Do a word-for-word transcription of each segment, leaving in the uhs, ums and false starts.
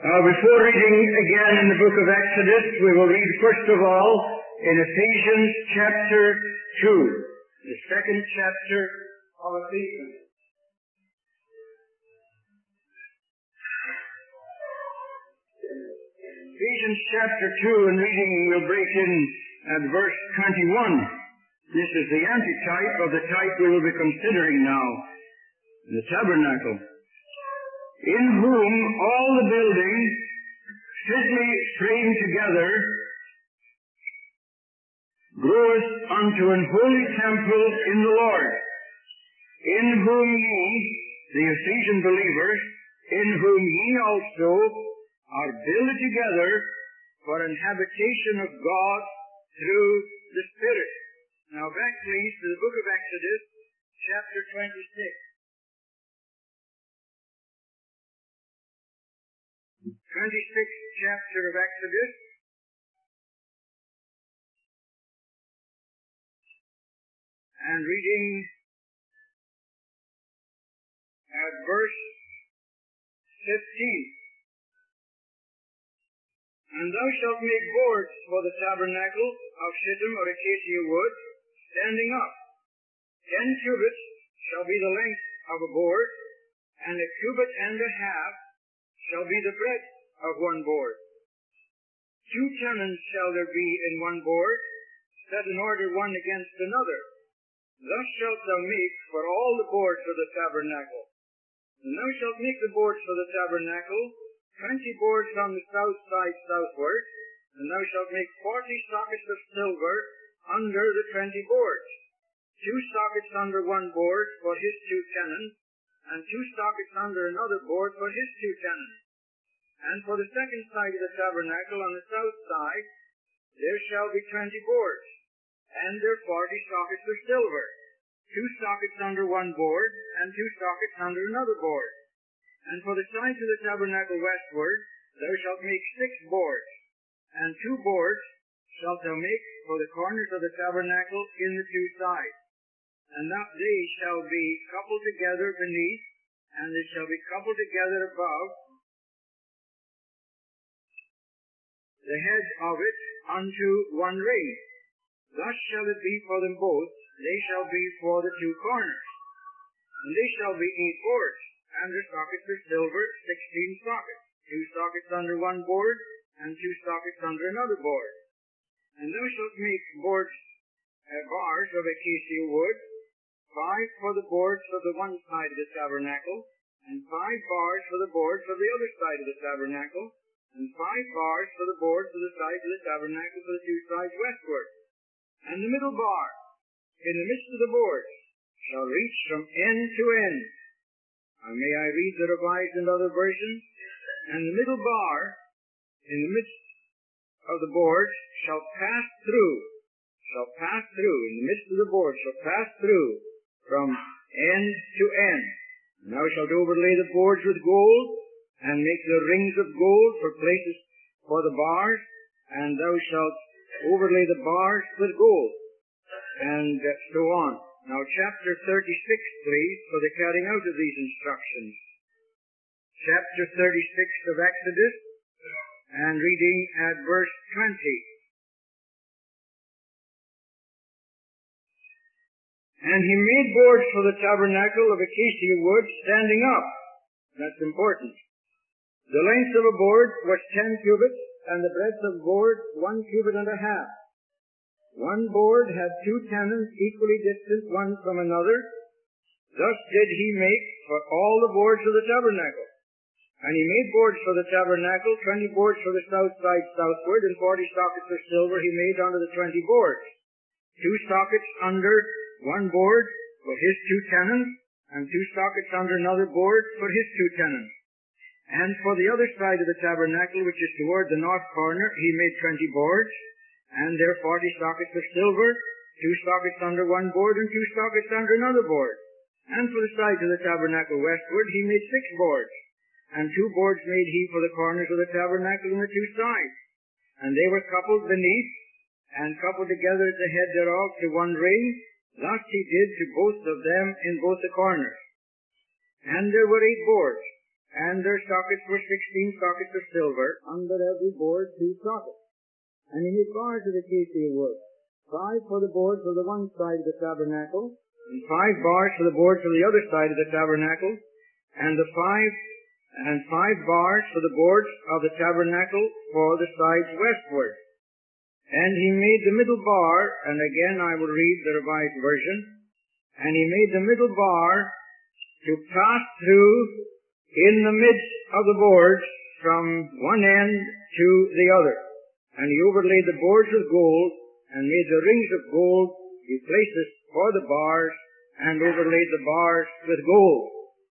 Now, before reading again in the book of Exodus, we will read first of all in Ephesians chapter two, the second chapter of Ephesians. Ephesians chapter two, and reading will break in at verse twenty-one. This is the antitype of the type we will be considering now, the tabernacle. In whom all the building, fitly framed together, groweth unto an holy temple in the Lord, in whom ye, the Ephesian believers, in whom ye also are built together for an habitation of God through the Spirit. Now back please to the book of Exodus, chapter twenty-six. twenty-sixth chapter of Exodus. And reading at verse fifteen. And thou shalt make boards for the tabernacle of shittim or acacia wood, standing up. Ten cubits shall be the length of a board, and a cubit and a half shall be the breadth of one board. Two tenons shall there be in one board, set in order one against another. Thus shalt thou make for all the boards of the tabernacle. And thou shalt make the boards for the tabernacle, twenty boards on the south side southward, and thou shalt make forty sockets of silver under the twenty boards. Two sockets under one board for his two tenons, and two sockets under another board for his two tenons. And for the second side of the tabernacle on the south side, there shall be twenty boards, and their forty sockets of silver, two sockets under one board, and two sockets under another board. And for the sides of the tabernacle westward, thou shalt make six boards, and two boards shalt thou make for the corners of the tabernacle in the two sides. And that they shall be coupled together beneath, and they shall be coupled together above the head of it unto one ring. Thus shall it be for them both. They shall be for the two corners. And they shall be eight boards, and their sockets of silver, sixteen sockets, two sockets under one board, and two sockets under another board. And thou shalt make boards, uh, bars of acacia wood, five for the boards of the one side of the tabernacle, and five bars for the boards of the other side of the tabernacle, and five bars for the boards of the sides of the tabernacle for the two sides westward. And the middle bar, in the midst of the boards, shall reach from end to end. And may I read the Revised and other versions? And the middle bar, in the midst of the boards, shall pass through, shall pass through, in the midst of the boards, shall pass through, from end to end. And thou shalt overlay the boards with gold, and make the rings of gold for places for the bars, and thou shalt overlay the bars with gold, and uh, so on. Now chapter thirty-six, please, for the carrying out of these instructions. Chapter thirty-six of Exodus, and reading at verse twenty. And he made boards for the tabernacle of acacia wood standing up. That's important. The length of a board was ten cubits, and the breadth of a board one cubit and a half. One board had two tenons equally distant one from another. Thus did he make for all the boards of the tabernacle. And he made boards for the tabernacle, twenty boards for the south side southward, and forty sockets of silver he made under the twenty boards. Two sockets under one board for his two tenons, and two sockets under another board for his two tenons. And for the other side of the tabernacle, which is toward the north corner, he made twenty boards, and there forty sockets of silver, two sockets under one board, and two sockets under another board. And for the sides of the tabernacle westward, he made six boards, and two boards made he for the corners of the tabernacle on the two sides. And they were coupled beneath, and coupled together at the head thereof to one ring. Thus he did to both of them in both the corners. And there were eight boards, and their sockets were sixteen sockets of silver, under every board two sockets. And he made bars of acacia wood, five for the boards of the one side of the tabernacle, and five bars for the boards of the other side of the tabernacle, and the five and five bars for the boards of the tabernacle for the sides westward. And he made the middle bar, and again I will read the Revised Version, and he made the middle bar to pass through in the midst of the boards from one end to the other. And he overlaid the boards with gold, and made the rings of gold be places for the bars, and overlaid the bars with gold.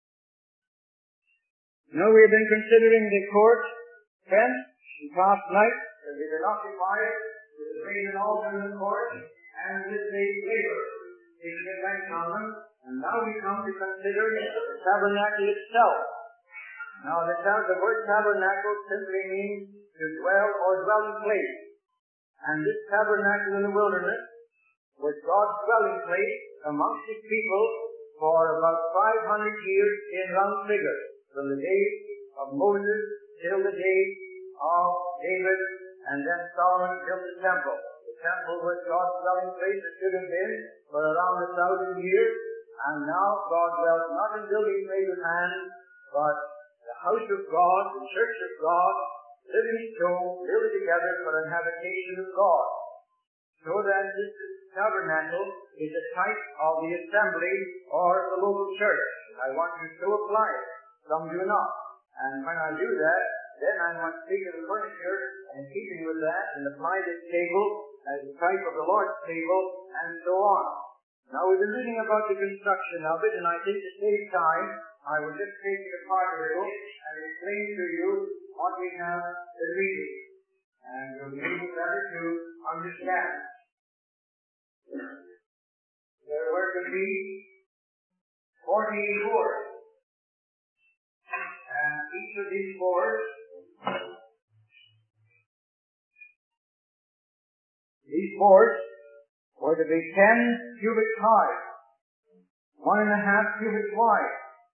Now we have been considering the court fence in past night, as we have been occupied with the brazen altar in the court, and with the labor taking effect on them. And now we come to consider the tabernacle itself. Now the, tab- the word tabernacle simply means to dwell or dwelling place. And this tabernacle in the wilderness was God's dwelling place amongst his people for about five hundred years in round figure, from the days of Moses till the days of David, and then Solomon built the temple. The temple was God's dwelling place. It should have been for around a thousand years, and now God dwells not in buildings made with hands, but the house of God, the church of God, living stone, built together for an habitation of God. So that this tabernacle is a type of the assembly or the local church. I want you to apply it. Some do not. And when I do that, then I must speak of the furniture in keeping with that and apply this table as a type of the Lord's table, and so on. Now we've been reading about the construction of it, and I think to save time, I will just take it apart a little and explain to you what we have been reading. And you'll be able better to understand. There were to be forty boards. And each of these boards, these boards were to be ten cubits high, one and a half cubits wide.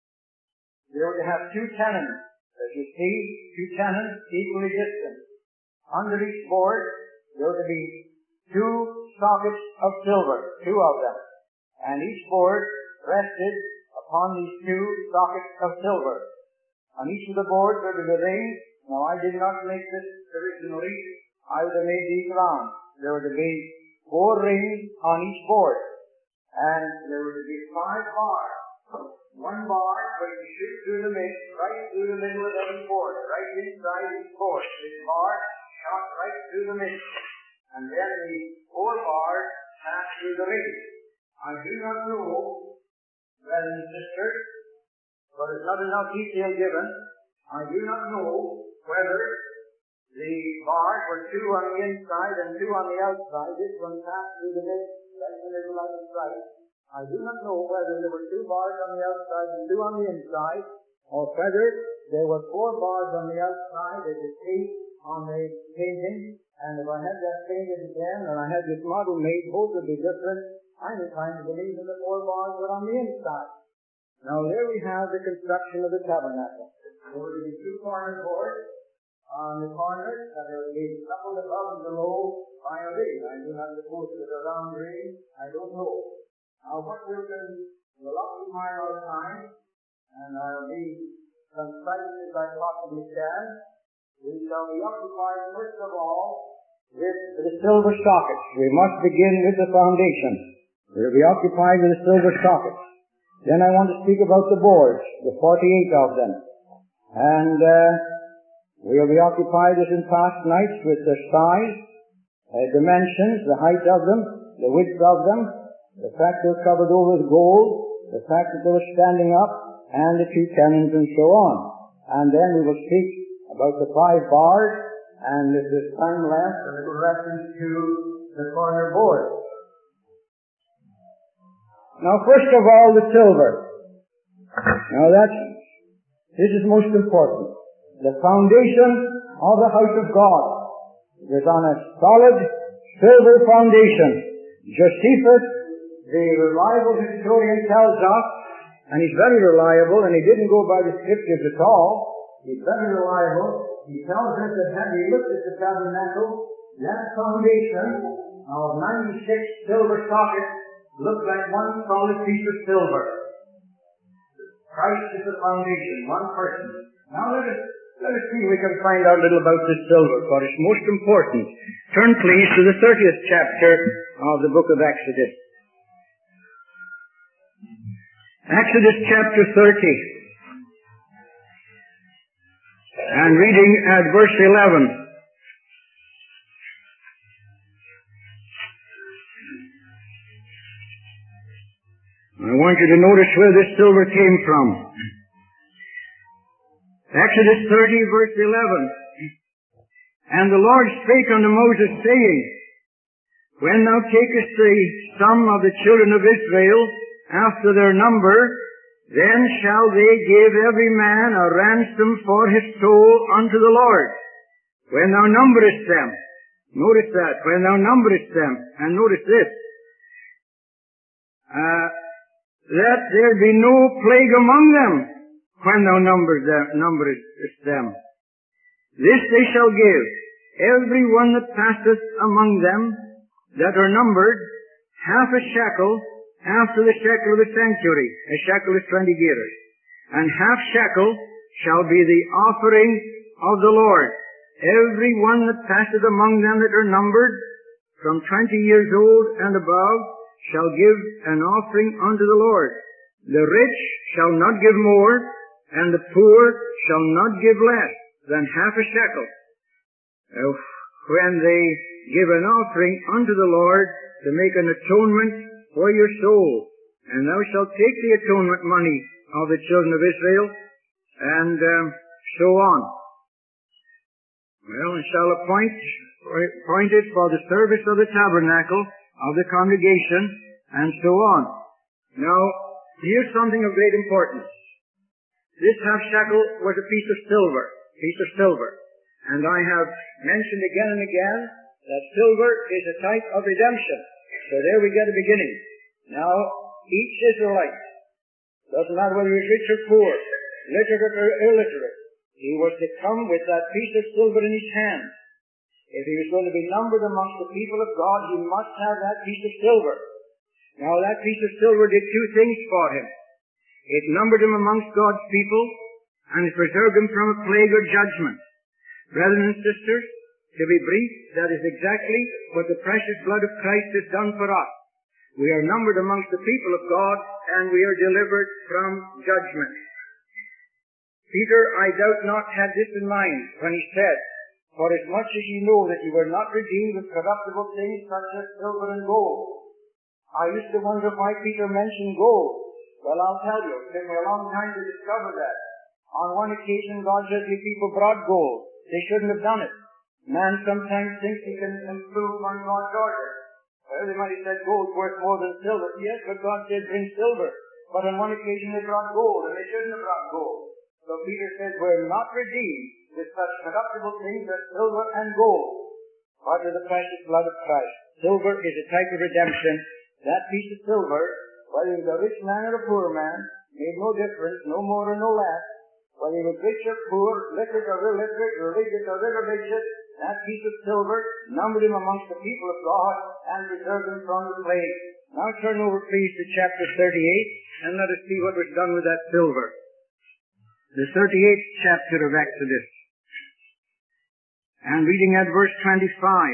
They were to have two tenons, as you see, two tenons equally distant. Under each board, there were to be two sockets of silver, two of them. And each board rested upon these two sockets of silver. On each of the boards were to be rings. Now I did not make this originally. I would have made these round. There were to be four rings on each board. And there were to be five bars. One bar was to shoot through the midst, right through the middle of every board, right inside each board. This bar shot right through the midst. And then the four bars passed through the ring. I do not know, brothers and sisters, but there's not enough detail given. I do not know whether the bars were two on the inside and two on the outside. This one passed through the midst, right in the middle on the right. I do not know whether there were two bars on the outside and two on the inside, or whether there were four bars on the outside, as you see on the painting. And if I had that painted again, and I had this model made, both would be different. I'm inclined to believe that the four bars were on the inside. Now there we have the construction of the tabernacle. There were to be two corner boards on the corners, and there would be coupled above and below by a ring. I do not suppose it was a round ring. I don't know. Now what we'll do, we'll occupy our time, and I'll be concise as I possibly can. We shall be occupied first of all with the silver sockets. We must begin with the foundation. We'll be occupied with the silver sockets. Then I want to speak about the boards, the forty-eight of them. And uh, we'll be occupied as in past nights with the size, uh, dimensions, the height of them, the width of them, the fact they're covered over with gold, the fact that they were standing up, and the two tenons and so on. And then we will speak about the five bars, and if there's time left, a little reference to the corner board. Now, first of all, the silver. Now, that's, this is most important. The foundation of the house of God is on a solid silver foundation. Josephus, the revival historian, tells us, And he's very reliable, and he didn't go by the scriptures at all. He's very reliable. He tells us that had we looked at the tabernacle, that foundation of ninety-six silver sockets looked like one solid piece of silver. Christ is the foundation, one person. Now let us, let us see if we can find out a little about this silver, for it's most important. Turn please to the thirtieth chapter of the book of Exodus. Exodus chapter thirty. And reading at verse eleven. I want you to notice where this silver came from. Exodus thirty, verse eleven. And the Lord spake unto Moses, saying, When thou takest the sum of the children of Israel after their number, then shall they give every man a ransom for his soul unto the Lord. When thou numberest them, notice that, when thou numberest them, and notice this, uh, that there be no plague among them when thou numberest them, numberest them. This they shall give, every one that passeth among them that are numbered, half a shekel after the shekel of the sanctuary. A shekel is twenty gerahs. And half shekel shall be the offering of the Lord. Every one that passeth among them that are numbered, from twenty years old and above, shall give an offering unto the Lord. The rich shall not give more, and the poor shall not give less than half a shekel. Uh, when they give an offering unto the Lord to make an atonement for your soul. And thou shalt take the atonement money of the children of Israel, and um, so on. Well, and shall appoint, appoint it for the service of the tabernacle of the congregation, and so on. Now, here's something of great importance. This half shekel was a piece of silver, piece of silver. And I have mentioned again and again that silver is a type of redemption. So there we get a beginning. Now, each Israelite, doesn't matter whether he was rich or poor, literate or illiterate, he was to come with that piece of silver in his hand. If he was going to be numbered amongst the people of God, he must have that piece of silver. Now, that piece of silver did two things for him. It numbered him amongst God's people, and it preserved him from a plague or judgment. Brethren and sisters, to be brief, that is exactly what the precious blood of Christ has done for us. We are numbered amongst the people of God, and we are delivered from judgment. Peter, I doubt not, had this in mind when he said, For as much as ye know that ye were not redeemed with corruptible things such as silver and gold. I used to wonder why Peter mentioned gold. Well, I'll tell you, it took me a long time to discover that. On one occasion, God said the people brought gold. They shouldn't have done it. Man sometimes thinks he can improve on God's order. Well, they might have said gold's worth more than silver. Yes, but God said bring silver. But on one occasion they brought gold, and they shouldn't have brought gold. So Peter said, we're not redeemed with such corruptible things as silver and gold, but with the precious blood of Christ. Silver is a type of redemption. That piece of silver, whether he was a rich man or a poor man, made no difference, no more or no less. Whether he was rich or poor, literate or illiterate, religious or irreligious, that piece of silver numbered him amongst the people of God and preserved him from the plague. Now turn over please to chapter thirty-eight, and let us see what was done with that silver. The thirty-eighth chapter of Exodus. And reading at verse twenty-five.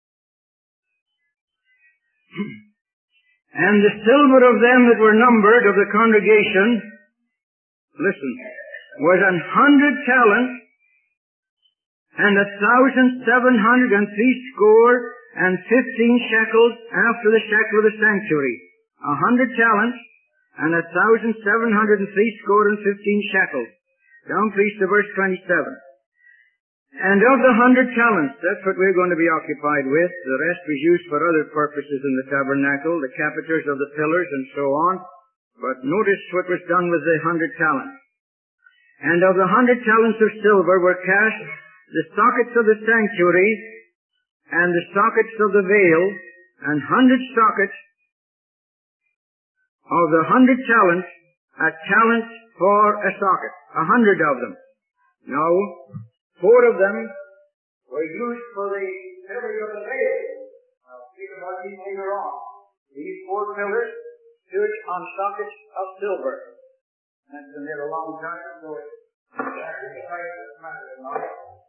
And the silver of them that were numbered of the congregation, listen, was an hundred talents, and a thousand seven hundred and three score and fifteen shekels after the shekel of the sanctuary. A hundred talents, and a thousand seven hundred and three score and fifteen shekels. Down please to verse twenty-seven. And of the hundred talents, that's what we're going to be occupied with. The rest was used for other purposes in the tabernacle, the capiters of the pillars and so on. But notice what was done with the hundred talents. And of the hundred talents of silver were cast the sockets of the sanctuary and the sockets of the veil, and hundred sockets of the hundred talents a talent for a socket, a hundred of them. Now, four of them were used for the pillars of the veil. I'll speak about these later on. These four pillars stood on sockets of silver. That's been there a long time, so it's exactly the right matter now.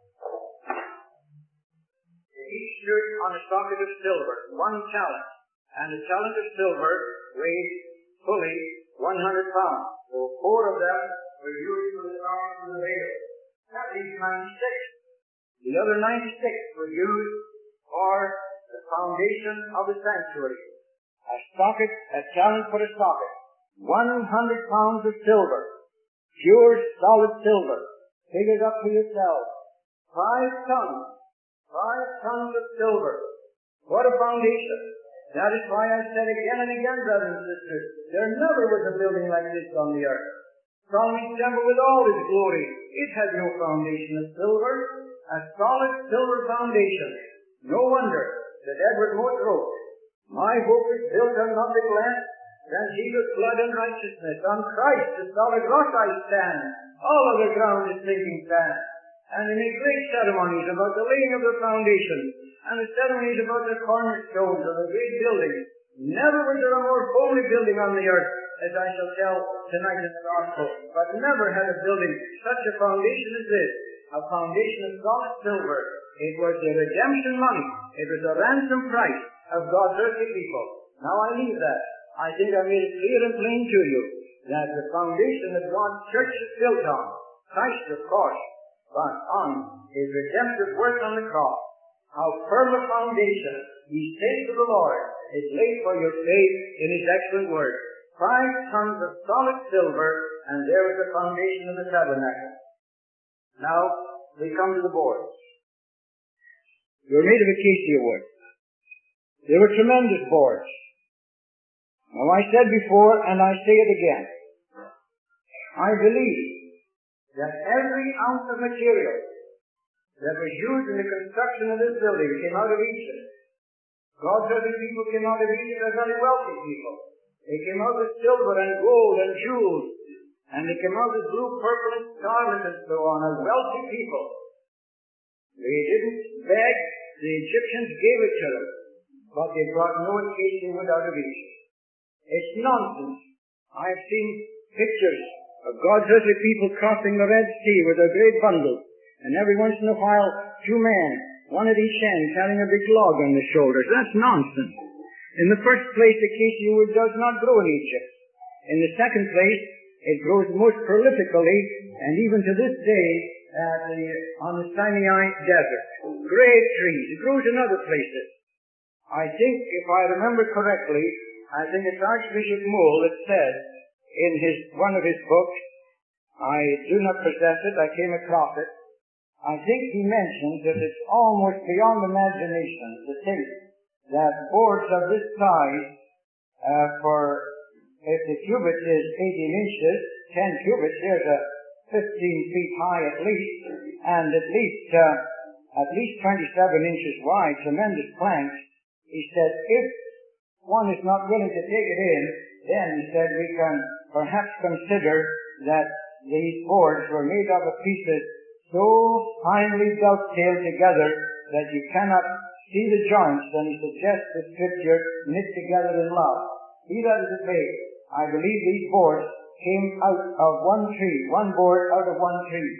Each stood on a socket of silver, one talent, and a talent of silver weighed fully one hundred pounds. So four of them were used for the sockets of the veil. That leaves ninety-six. The other ninety-six were used for the foundation of the sanctuary. A socket, a talent for a socket. One hundred pounds of silver. Pure, solid silver. Figure it up for yourself. Five tons. Five tons of silver. What a foundation. That is why I said again and again, brothers and sisters, there never was a building like this on the earth. Solomon's temple with all its glory, it had no foundation of silver. A solid silver foundation. No wonder that Edward Mote wrote, "My hope is built on nothing less than Jesus' blood and righteousness. On Christ, the solid rock I stand. All other ground is sinking sand." And they made great ceremonies about the laying of the foundation, and the ceremonies about the cornerstones of the great building. Never was there a more holy building on the earth, as I shall tell tonight in the Gospel. But never had a building such a foundation as this. A foundation of solid silver. It was the redemption money. It was the ransom price of God's earthly people. Now I leave that. I think I made it clear and plain to you that the foundation that God's church is built on, Christ of course, but on His redemptive work on the cross. How firm a foundation, ye saints of the Lord, is laid for your faith in His excellent word. Five tons of solid silver, and there is the foundation of the tabernacle. Now, we come to the boards. They were made of acacia wood. They were tremendous boards. Now, I said before, and I say it again, I believe that every ounce of material that was used in the construction of this building came out of Egypt. God's other people came out of Egypt as very wealthy people. They came out with silver and gold and jewels, and they came out with blue, purple, and scarlet and so on, as wealthy people. They didn't beg, the Egyptians gave it to them, but they brought no acacia wood out of Egypt. It's nonsense. I have seen pictures of God's earthly people crossing the Red Sea with their great bundles, and every once in a while, two men, one at each end, carrying a big log on their shoulders. That's nonsense. In the first place, acacia wood does not grow in Egypt. In the second place, it grows most prolifically, and even to this day, at the, on the Sinai desert. Great trees. It grows in other places. I think, if I remember correctly, I think it's Archbishop Moule that said in his one of his books, I do not possess it, I came across it, I think he mentions that it's almost beyond imagination to think that boards of this size, uh, for, if the cubit is eighteen inches, ten cubits, there's a fifteen feet high at least, and at least, uh, at least twenty-seven inches wide, tremendous planks. He said, if one is not willing to take it in, then, he said, we can perhaps consider that these boards were made of a pieces so finely dovetailed together that you cannot see the joints, and he suggests the scripture knit together in love. Be that as it may, I believe these boards came out of one tree, one board out of one tree.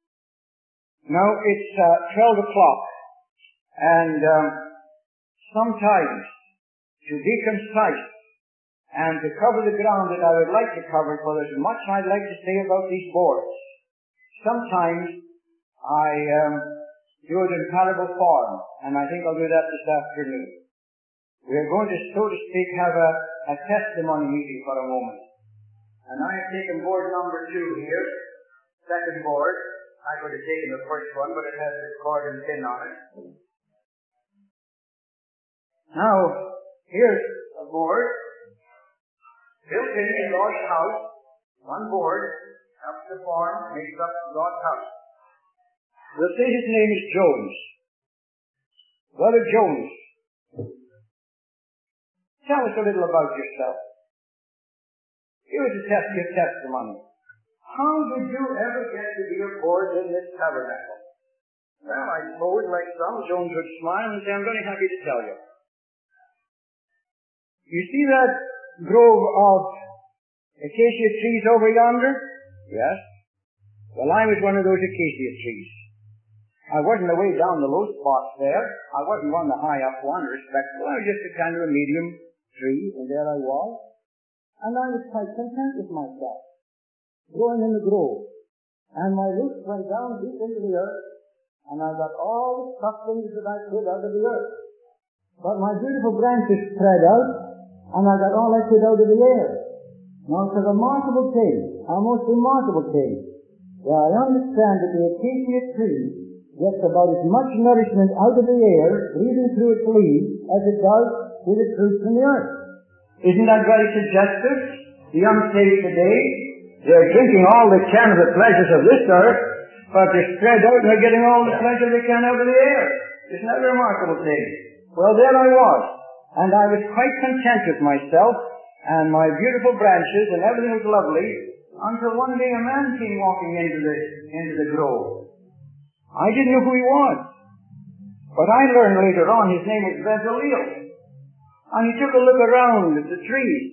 Now it's uh, twelve o'clock, and um, sometimes, to be concise and to cover the ground that I would like to cover, for there's much I'd like to say about these boards. Sometimes I um, do it in parable form, and I think I'll do that this afternoon. We're going to, so to speak, have a, a testimony meeting for a moment. And I have taken board number two here, second board. I could have taken the first one, but it has this cord and pin on it. Now, here's a board built in God's house. One board, up the form, makes up God's house. We'll say his name is Jones. Brother Jones, tell us a little about yourself. Here is a test, your testimony. How did you ever get to be aboard in this tabernacle? Well, I suppose, like some, Jones would smile and say, I'm very happy to tell you. You see that grove of acacia trees over yonder? Yes. Well, I was one of those acacia trees. I wasn't away down the low spots there. I wasn't one of the high up one, respectable. I was just a kind of a medium tree, and there I was. And I was quite content with myself, growing in the grove. And my roots went down deep into the earth, and I got all the sucklings that I could out of the earth. But my beautiful branches spread out, and I got all I could out of the air. Now it's a remarkable thing, a most remarkable thing. Yeah, I understand that the acacia tree gets about as much nourishment out of the air, breathing through its leaves, as it does with its roots in the earth. Isn't that very suggestive? The young saved today, they're drinking all they can of the pleasures of this earth, but they're spread out and they're getting all the pleasure they can out of the air. Isn't that a remarkable thing? Well, there I was, and I was quite content with myself and my beautiful branches, and everything was lovely, until one day a man came walking into the, into the grove. I didn't know who he was, but I learned later on his name was Bezaleel. And he took a look around at the trees,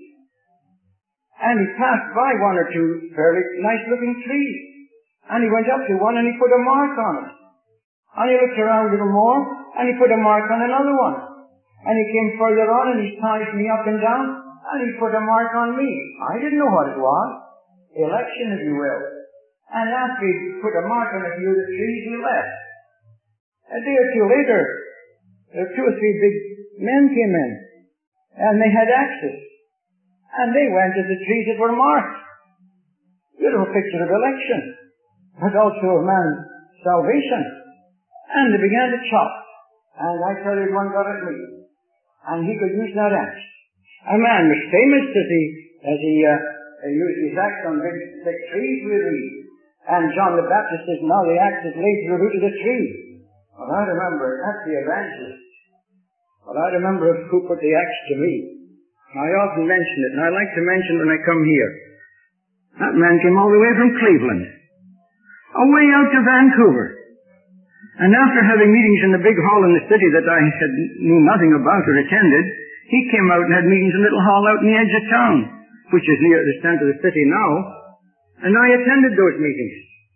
and he passed by one or two fairly nice-looking trees, and he went up to one and he put a mark on it. And he looked around a little more, and he put a mark on another one. And he came further on and he sized me up and down, and he put a mark on me. I didn't know what it was. Election, if you will. And after he put a mark on a few of the trees, he left. A day or two later, two or three big men came in, and they had axes. And they went to the trees that were marked. Beautiful picture of election, but also of man's salvation. And they began to chop. And I tell you, one got at me. And he could use that axe. A man was famous as he, as he uh, used his axe on big, thick trees with him. And John the Baptist says, now the axe is laid to the root of the tree. Well, I remember, that's the evangelist. Well, I remember who put the axe to me. I often mention it, and I like to mention it when I come here. That man came all the way from Cleveland, away out to Vancouver. And after having meetings in the big hall in the city that I had knew nothing about or attended, he came out and had meetings in a little hall out in the edge of town, which is near the center of the city now. And I attended those meetings.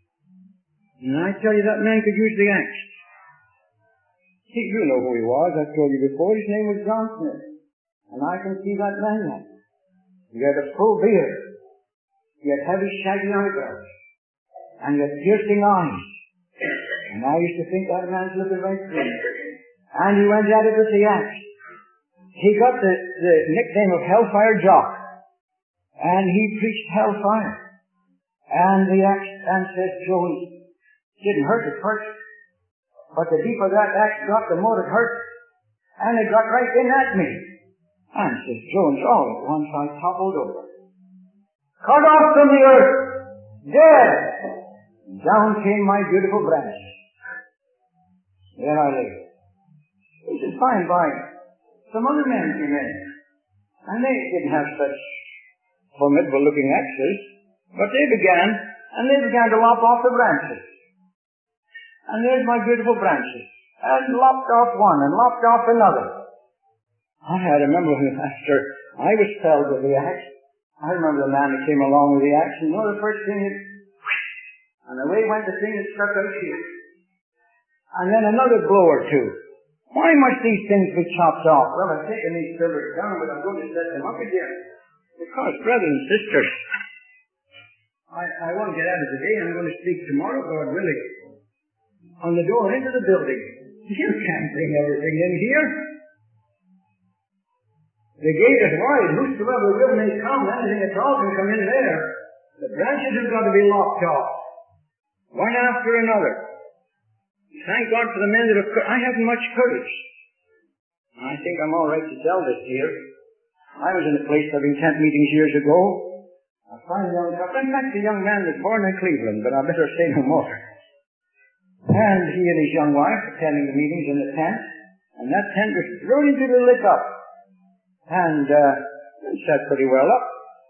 And I tell you, that man could use the axe. See, you know who he was. I've told you before. His name was John Smith. And I can see that man yet. He had a full beard. He had heavy, shaggy eyebrows. And he had piercing eyes. And I used to think that man's looking very sweet. And he went at it with the axe. He got the, the nickname of Hellfire Jock. And he preached hellfire. And the axe, and says Jones, didn't hurt at first. But the deeper that axe got, the more it hurt. And it got right in at me. And says Jones, all at once I toppled over. Cut off from the earth. Dead. Down came my beautiful branch. There I lay. He said, fine, by. Some other men came in. And they didn't have such formidable looking axes. But they began, and they began to lop off the branches. And there's my beautiful branches. And lopped off one, and lopped off another. I remember when after I was felled with the axe, I remember the man that came along with the axe, and you know the first thing is, and away went the thing that struck out here. And then another blow or two. Why must these things be chopped off? Well, I've taken these pillars down, but I'm going to set them up again. Because, brothers and sisters, I, I won't get out of today. I'm going to speak tomorrow, God willing, on the door into the building. You can't bring everything in here. The gate is wide. Whosoever will may come. Anything at all can come in there. The branches have got to be lopped off, one after another. Thank God for the men that have... I haven't much courage. I think I'm all right to tell this here. I was in a place having tent meetings years ago. A fine young couple. In fact, the young man was born in Cleveland, but I better say no more. And he and his young wife attending the meetings in the tent, and that tent was rolling to the lit up, and uh, it set pretty well up.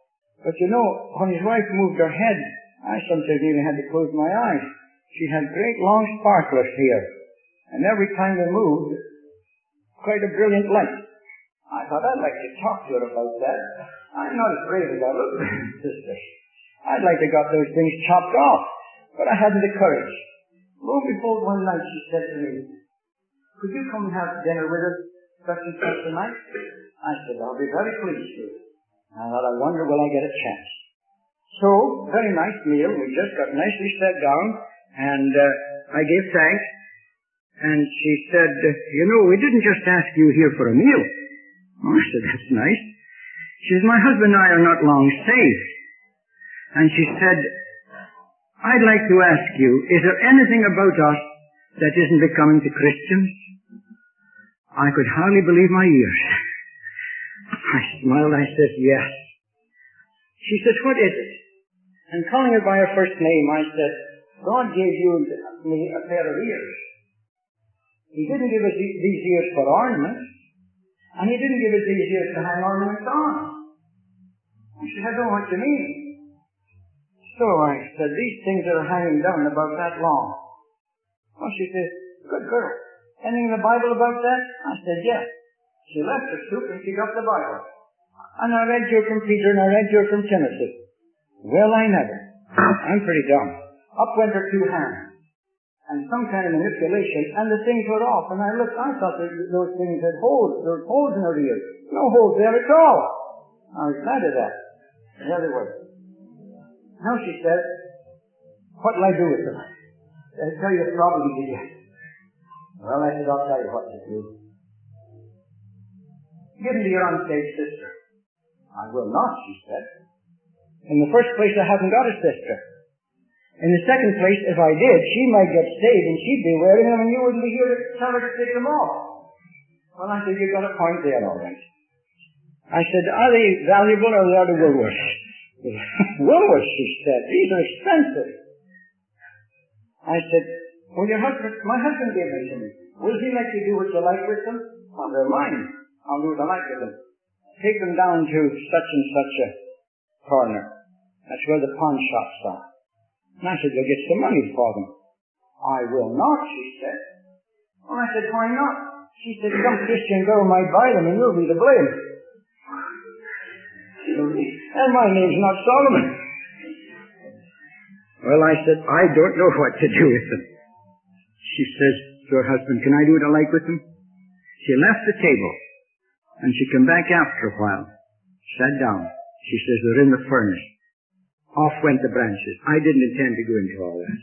But you know, when his wife moved her head, I sometimes even had to close my eyes. She had great long sparklers here. And every time they moved, quite a brilliant light. I thought I'd like to talk to her about that. I'm not as brave as I look, sister. I'd like to got those things chopped off, but I hadn't the courage. Lo and behold, one night she said to me, could you come and have dinner with us such and such a night? I said, I'll be very pleased to. I thought, I wonder will I get a chance. So, very nice meal. We just got nicely sat down, and uh, I gave thanks. And she said, you know, we didn't just ask you here for a meal. Oh, I said, that's nice. She said, my husband and I are not long saved. And she said, I'd like to ask you, is there anything about us that isn't becoming to Christians? I could hardly believe my ears. I smiled, I said, yes. She said, what is it? And calling her by her first name, I said, God gave you me a pair of ears. He didn't give us these ears for ornaments, and he didn't give us these ears to hang ornaments on. She said, I don't know what you mean. So I said, these things are hanging down about that long. Oh, she said, good girl. Anything in the Bible about that? I said, yes. She left her soup and she got the Bible. And I read you from Peter and I read you from Timothy. Well, I never. I'm pretty dumb. Up went her two hands. And some kind of manipulation, and the things were off. And I looked, I thought that those things had holes. There were holes in her ears. No holes there at all. I was glad of that. There they were. Now she said, what'll I do with them? I'll tell you the problem you get. Well, I said, I'll tell you what to do. Give them to your unsaved sister. I will not, she said. In the first place, I haven't got a sister. In the second place, if I did, she might get saved and she'd be wearing them and you wouldn't be here to tell her to take them off. Well, I said, you've got a point there, all right. I said, are they valuable or are they Woolworths? Woolworths, she said. These are expensive. I said, well, your husband, my husband gave them to me. Will he let you do what you like with them? Well, they're mine. I'll do what I like with them. Take them down to such and such a corner. That's where the pawn shops are. And I said, you'll get some money for them. I will not, she said. Well, I said, why not? She said, some Christian girl might buy them and you'll be to blame. And my name's not Solomon. Well, I said, I don't know what to do with them. She says to her husband, can I do what I like with them? She left the table and she came back after a while, sat down. She says, they're in the furnace. Off went the branches. I didn't intend to go into all that.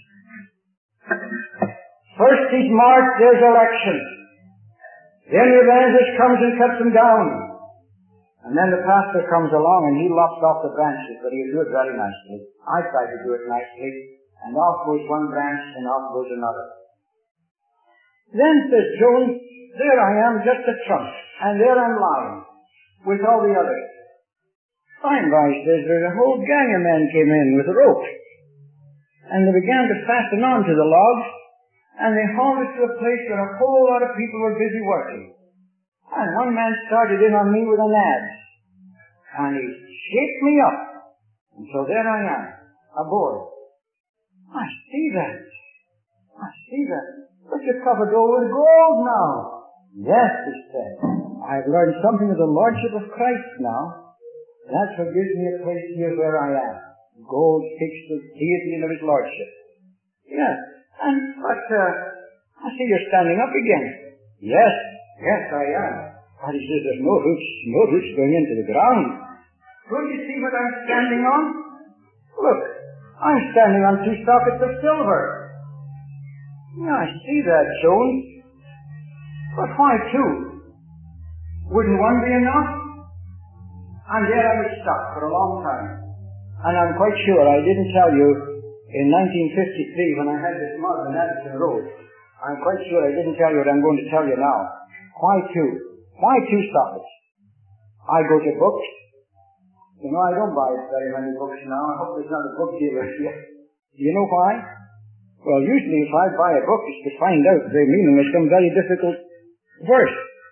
First he's marked, there's election. Then the evangelist comes and cuts them down. And then the pastor comes along and he lops off the branches, but he'll do it very nicely. I try to do it nicely. And off goes one branch and off goes another. Then says Jones, there I am, just a trunk. And there I'm lying with all the others. Fine, by says, there's a whole gang of men came in with a rope. And they began to fasten on to the logs, and they hauled us to a place where a whole lot of people were busy working. And one man started in on me with an adze. And he shaped me up. And so there I am, aboard. I see that. I see that. But you're covered over with gold now. Yes, he said. I've learned something of the Lordship of Christ now. That's what gives me a place here where I am. Gold speaks the deity and of his lordship. Yes, and but uh, I see you're standing up again. Yes, yes I am. But he says there's no roots, no roots going into the ground. Don't you see what I'm standing on? Look, I'm standing on two sockets of silver. Yeah, I see that, Jones. But why two? Wouldn't one be enough? And there I was stuck for a long time. And I'm quite sure I didn't tell you in nineteen fifty-three when I had this mud on Addison Road. I'm quite sure I didn't tell you what I'm going to tell you now. Why two? Why two sockets? I go to books. You know, I don't buy very many books now. I hope there's not a book dealer here. Do you know why? Well, usually if I buy a book, it's to find out the meaning of some very difficult verse.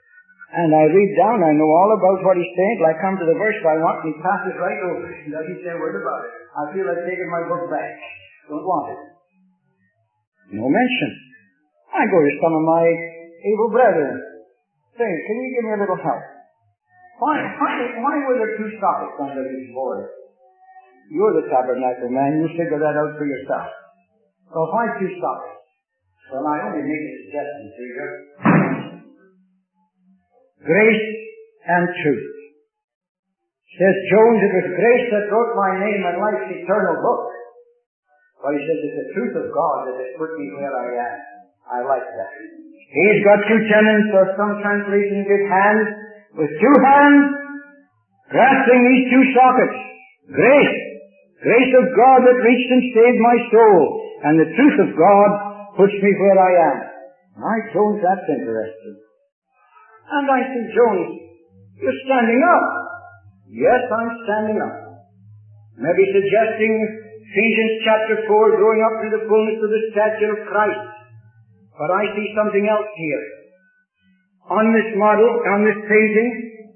And I read down, I know all about what he's saying, till I come to the verse I want, and he passes right over it. He doesn't say a word about it. I feel like taking my book back. Don't want it. No mention. I go to some of my able brethren. Say, can you give me a little help? Why, why, why were there two sockets under this board? You're the tabernacle man. You figure that out for yourself. So why two sockets? Well, I only make a suggestion to you. Grace and truth. Says Jones, it was grace that wrote my name in life's eternal book. But he says it's the truth of God that has put me where I am. I like that. He's got two tenants, or some translations give hands, with two hands grasping these two sockets. Grace. Grace of God that reached and saved my soul. And the truth of God puts me where I am. My Jones, that's interesting. And I say, Jones, you're standing up. Yes, I'm standing up. Maybe suggesting Ephesians chapter four, growing up to the fullness of the stature of Christ. But I see something else here. On this model, on this painting,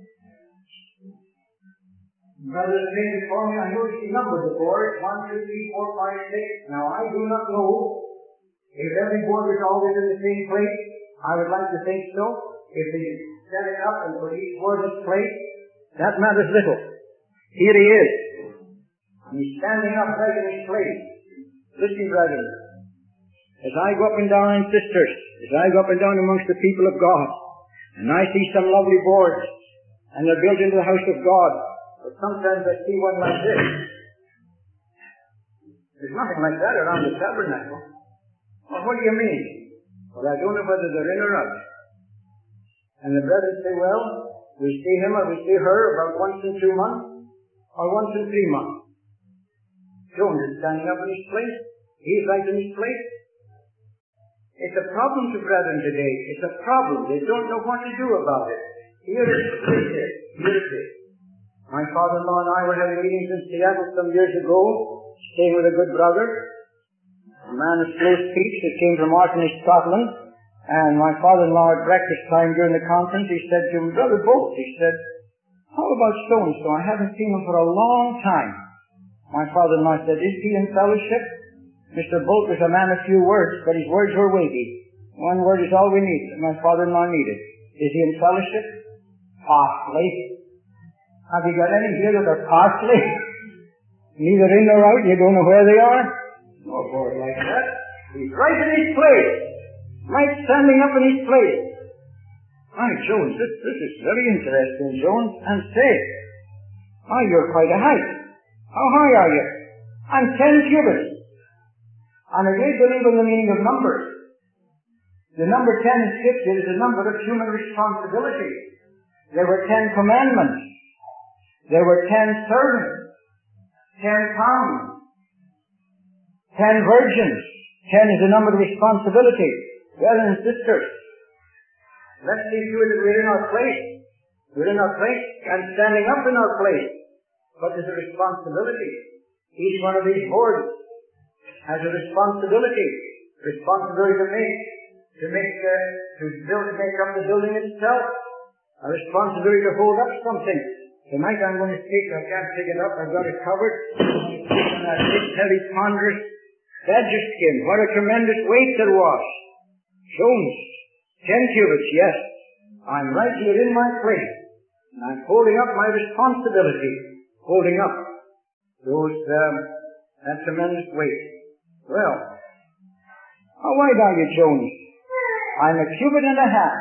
Brother painted for me, I noticed he numbered the boards, one, two, three, four, five, six. Now I do not know if every board was always in the same place. I would like to think so. If he set it up and put each board in its place, that matters little. Here he is. And he's standing up right in his place. Listen, brethren. As I go up and down in sisters, as I go up and down amongst the people of God, and I see some lovely boards, and they're built into the house of God, but sometimes I see one like this. There's nothing like that around the tabernacle. Well, what do you mean? Well, I don't know whether they're in or out. And the brethren say, well, we see him or we see her about once in two months, or once in three months. Jones is standing up in his place. He's right in his place. It's a problem to brethren today. It's a problem. They don't know what to do about it. Here it is. Here it is. My father-in-law and I were having meetings in Seattle some years ago, staying with a good brother, a man of slow speech that came from Orkney, Scotland. And my father-in-law at breakfast time during the conference, he said to Brother Bolt, he said, how about so-and-so? I haven't seen him for a long time. My father-in-law said, is he in fellowship? Mister Bolt was a man of few words, but his words were weighty. One word is all we need, that my father-in-law needed. Is he in fellowship? Possibly. Have you got any here that are costly? Neither in nor out, you don't know where they are? No boy like that. He's right in his place. Right standing up in his place. My Jones, this, this is very interesting, Jones. And say, oh, you're quite a height. How high are you? I'm ten cubits. And I great believe in the meaning of numbers. The number ten in Scripture is a number of human responsibility. There were ten commandments. There were ten servants. Ten pounds. Ten virgins. Ten is a number of responsibility. Brothers and sisters, let's see to it that we're in our place. We're in our place and standing up in our place. But there's a responsibility. Each one of these boards has a responsibility. Responsibility to make, to make, uh, to build, to make up the building itself. A responsibility to hold up something. Tonight I'm going to take, I can't pick it up, I've got it covered. And that big, heavy, ponderous badger skin. What a tremendous weight there was. Jones, ten cubits, yes. I'm right here in my place. And I'm holding up my responsibility. Holding up those, um, that tremendous weight. Well, how wide are you, Jones? I'm a cubit and a half.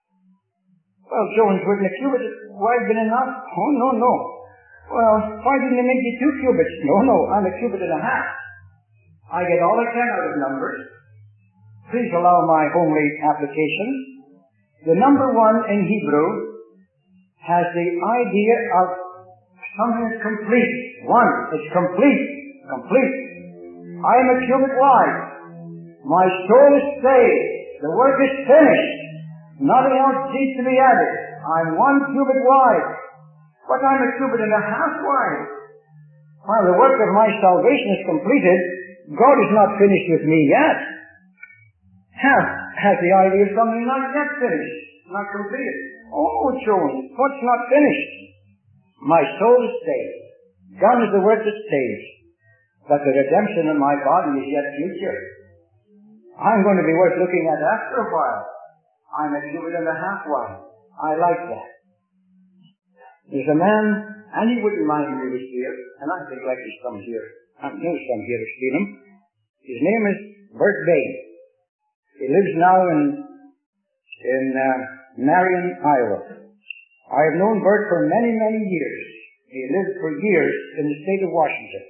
Well, Jones, wouldn't a cubit wide been enough? Oh, no, no. Well, why didn't they make you two cubits? No, no, I'm a cubit and a half. I get all I can out of numbers. Please allow my homely application. The number one in Hebrew has the idea of something that's complete. One, it's complete. Complete. I am a cubit wide. My soul is saved. The work is finished. Nothing else needs to be added. I'm one cubit wide. But I'm a cubit and a half wide. While the work of my salvation is completed, God is not finished with me yet. Half has the idea of something not yet finished, not completed. Oh, Jones, what's not finished? My soul is saved. Done is the work that saves. But the redemption of my body is yet future. I'm going to be worth looking at after a while. I'm a cubit and a half wide. I like that. There's a man, and he wouldn't mind if he was here, and I think like there's some here. I know some here who've seen him. His name is Bert Bain. He lives now in in uh, Marion, Iowa. I have known Bert for many, many years. He lived for years in the state of Washington.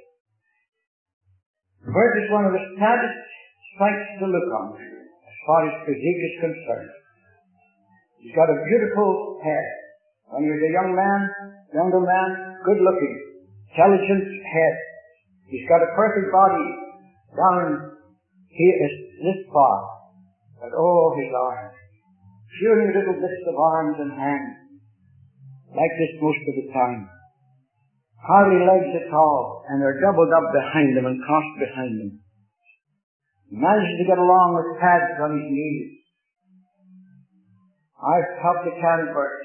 Bert is one of the saddest sights to look on as far as physique is concerned. He's got a beautiful head. When he was a young man, younger man, good looking, intelligent head. He's got a perfect body down here this far. But oh, his arms. Puny little bits of arms and hands. Like this most of the time. Hardly legs at all, and they're doubled up behind him and crossed behind him. He manages to get along with pads on his knees. I've helped to carry Bert.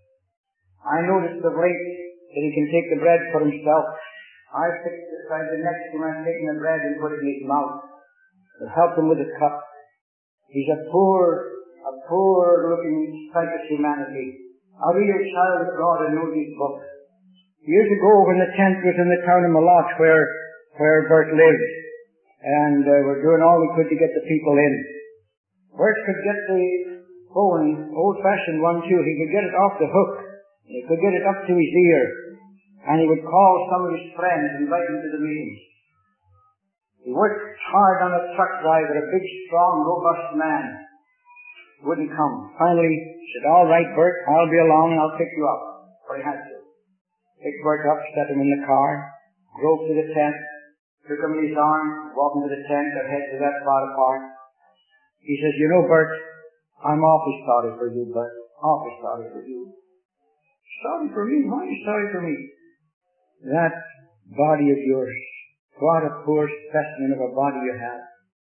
I noticed of late that he can take the bread for himself. I've fixed it by the next to him and taken the bread and put it in his mouth. I've helped him with a cup. He's a poor, a poor-looking sight of humanity. A real child of God and knows his book. Years ago, when the tent was in the town of Malott, where where Bert lived, and uh, we're doing all we could to get the people in, Bert could get the phone, old-fashioned one too. He could get it off the hook. He could get it up to his ear, and he would call some of his friends and invite them to the meetings. He worked hard on a truck driver, a big, strong, robust man. Wouldn't come. Finally, said, "All right, Bert, I'll be along and I'll pick you up." But he had to. Picked Bert up, set him in the car, drove to the tent, took him in his arms, walked into the tent, their heads were that far apart. He says, "You know, Bert, I'm awfully sorry for you, Bert. Awfully sorry for you." "Sorry for me? Why are you sorry for me?" "That body of yours, what a poor specimen of a body you have.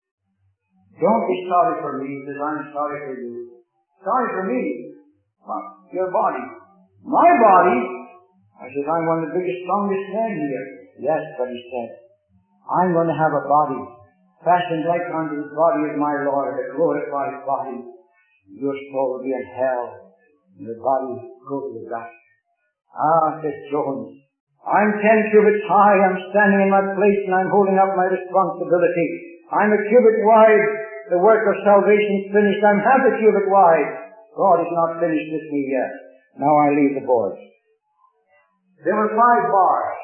Don't be sorry for me," he says, "I'm sorry for you." "Sorry for me? Well, your body." "My body?" I said, "I'm one of the biggest, strongest men here." "Yes, but," he said, "I'm going to have a body fashioned like unto the body of my Lord, a glorified body. Your soul will be in hell, and the body go to the dust." "Ah," said Jones, "I'm ten cubits high, I'm standing in my place, and I'm holding up my responsibility. I'm a cubit wide, the work of salvation's finished, I'm half a cubit wide. God is not finished with me yet. Now I leave the boards." There were five bars.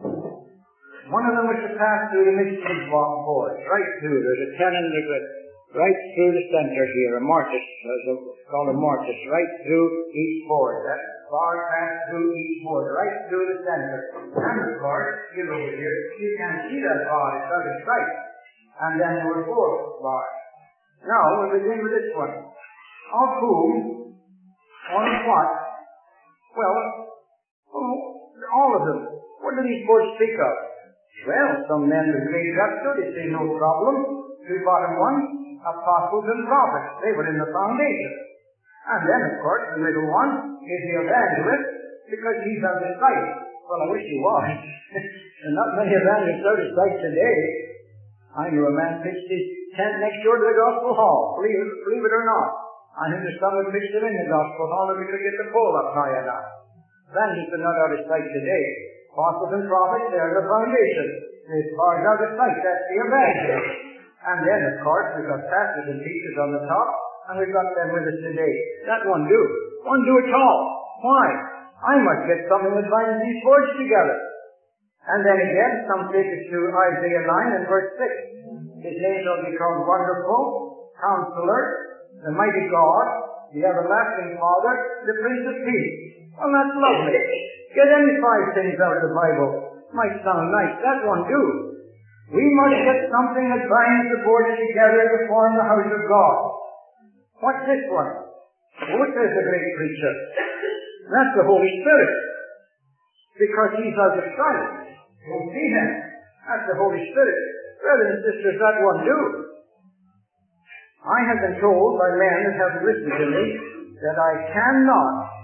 One of them was to pass through the midstream boards, right through. There's a tenon, there's a right through the center here, a mortise, it's called a mortise, right through each board. That bar passed through each board, right through the center. And of course, here over here, you can't see that bar, it's out of sight. And then there were four bars. Now, we'll begin with this one. Of whom, or what? Well, oh, all of them. What do these boards speak of? Well, some men with great gusto, they say no problem. We bottom one, apostles and prophets. They were in the foundation. And then, of course, the middle one is the evangelist, because he's out of sight. Well, I wish he was. And not many evangelists out of sight today. I knew a man pitched his tent next door to the gospel hall, believe it, believe it or not. I knew there's someone pitched it in the gospel hall if we could get the pole up high enough. Evangelists are not out of sight today. Apostles and prophets, they're the foundation. As far as out of sight, that's the evangelist. And then, of course, we've got pastors and teachers on the top, and we've got them with us today. That won't do. Won't do at all. Why? I must get something that binds these boards together. And then again, some take us to Isaiah nine and verse six. His name shall be called Wonderful, Counselor, the Mighty God, the Everlasting Father, the Prince of Peace. Well, that's lovely. Get any five things out of the Bible. Might sound nice. That won't do. We must get something that binds the boards together to form the house of God. What's this one? Oh, it says the great preacher. That's the Holy Spirit. Because he's out of sight. We'll see him. That's the Holy Spirit. Brothers and sisters, that won't do. I have been told by men that have listened to me that I cannot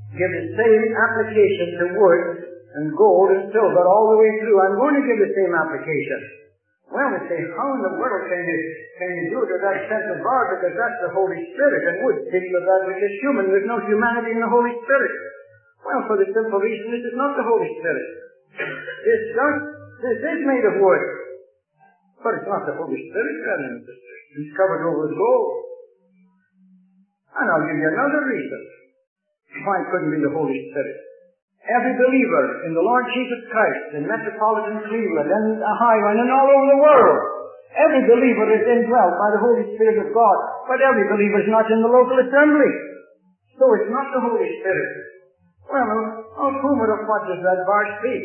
give the same application to wood and gold and silver all the way through. I'm going to give the same application. Well, we say, how in the world can you, can you do it with that sense of God? Because that's the Holy Spirit, and wood speaks of that which is human. There's no humanity in the Holy Spirit. Well, for the simple reason, this is not the Holy Spirit. This just, this is made of wood. But it's not the Holy Spirit, brothers and sisters. It's covered over with gold. And I'll give you another reason why it couldn't be the Holy Spirit. Every believer in the Lord Jesus Christ, in metropolitan Cleveland, and Ohio, and all over the world, every believer is indwelt by the Holy Spirit of God, but every believer is not in the local assembly. So it's not the Holy Spirit. Well, of whom or of what does that verse speak?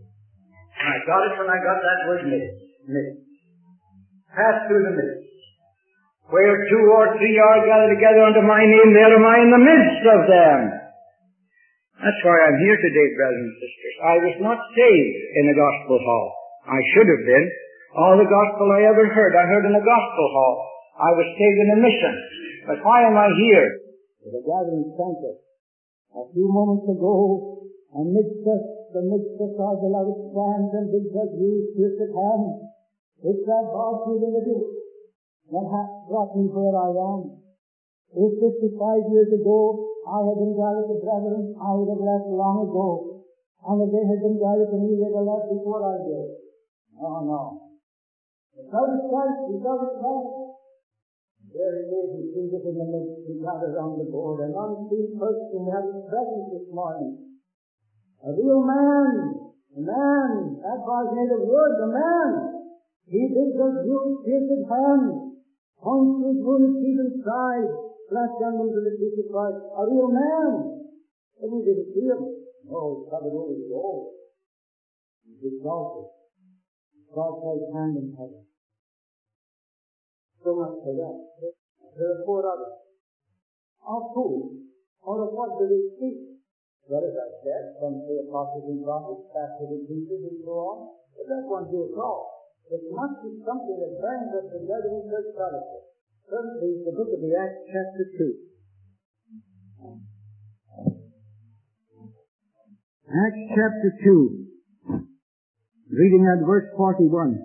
I got it when I got that word midst. Midst. Pass through the midst. Where two or three are gathered together under my name, there am I in the midst of them. That's why I'm here today, brothers and sisters. I was not saved in a gospel hall. I should have been. All the gospel I ever heard, I heard in a gospel hall. I was saved in a mission. But why am I here? With a gathering center. A few moments ago, amidst us, amidst us our beloved friends and big red youth, here at hand, it's that God who did it, that hath brought me where I am. If fifty-five years ago I had been gathered to brethren, I would have left long ago. And if they had been gathered to me, they would have left before I did. Oh, no. Because it's Christ, because it's Christ. There he is, he sees it in the midst, he gathered around the board, an unseen person has his presence this morning. A real man, a man, that was made of wood, a man. He bids us use pierced hands, points his wounded feet and side, flash down into the crucified. A real man. But we didn't see him. No, he's covered over with gold. He's exalted. God's right hand in heaven. So much for that. There are four others. Of whom, or of what do they speak? Well, as I said, some say apostles and prophets, pastors and teachers, and so on. But that won't do at all. It must be something that binds us together in church fellowship. Turn please to the book of the Acts chapter two. Acts chapter two. Reading at verse forty-one.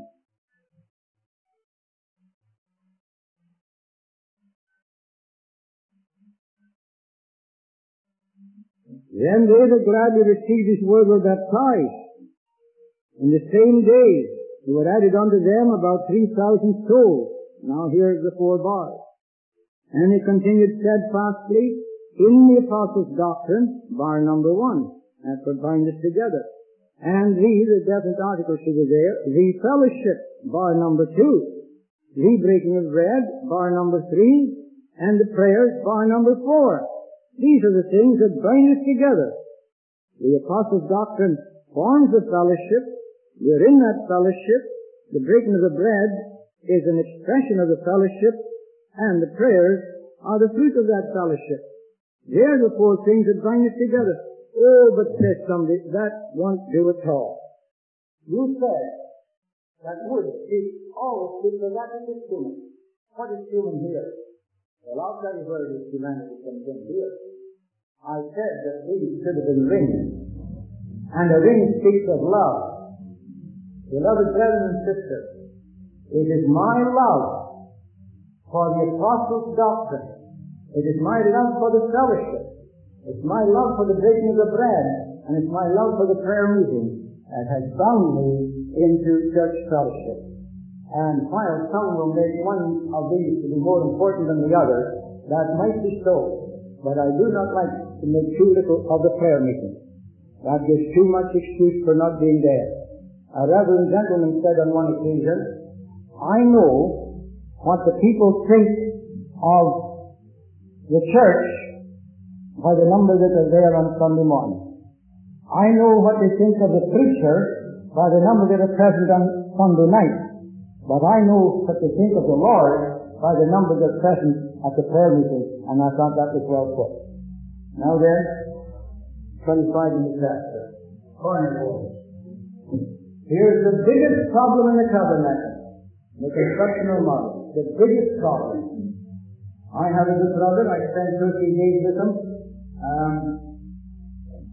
Then they that gladly received his word were baptized. In the same day there were added unto them about three thousand souls. Now here's the four bars. And they continued steadfastly in the apostles' doctrine, bar number one. That's what binds us together. And these, the definite articles should be there, the fellowship, bar number two. The breaking of bread, bar number three. And the prayers, bar number four. These are the things that bind us together. The apostles' doctrine forms the fellowship. We're in that fellowship. The breaking of the bread is an expression of the fellowship, and the prayers are the fruit of that fellowship. They're the four things that bind us together. Oh, but says somebody, that won't do at all. You said that wood is always speaks of that which is human. What is human here? Well, I'll tell you where this humanity comes in here. I said that these should have been rings, and a ring speaks of love. Beloved brethren and sisters, it is my love for the apostles' doctrine. It is my love for the fellowship. It's my love for the breaking of the bread. And it's my love for the prayer meeting that has bound me into church fellowship. And while some will make one of these to be more important than the other, that might be so. But I do not like to make too little of the prayer meeting. That gives too much excuse for not being there. A reverend gentleman said on one occasion, I know what the people think of the church by the number that are there on Sunday morning. I know what they think of the preacher by the number that are present on Sunday night. But I know what they think of the Lord by the number that are present at the prayer meeting. And I thought that was well put. Now then, twenty-five in the chapter. Cornerstones. Here's the biggest problem in the tabernacle. The constructional model. The biggest problem. I have a good brother. I spent two or three days with him. Um,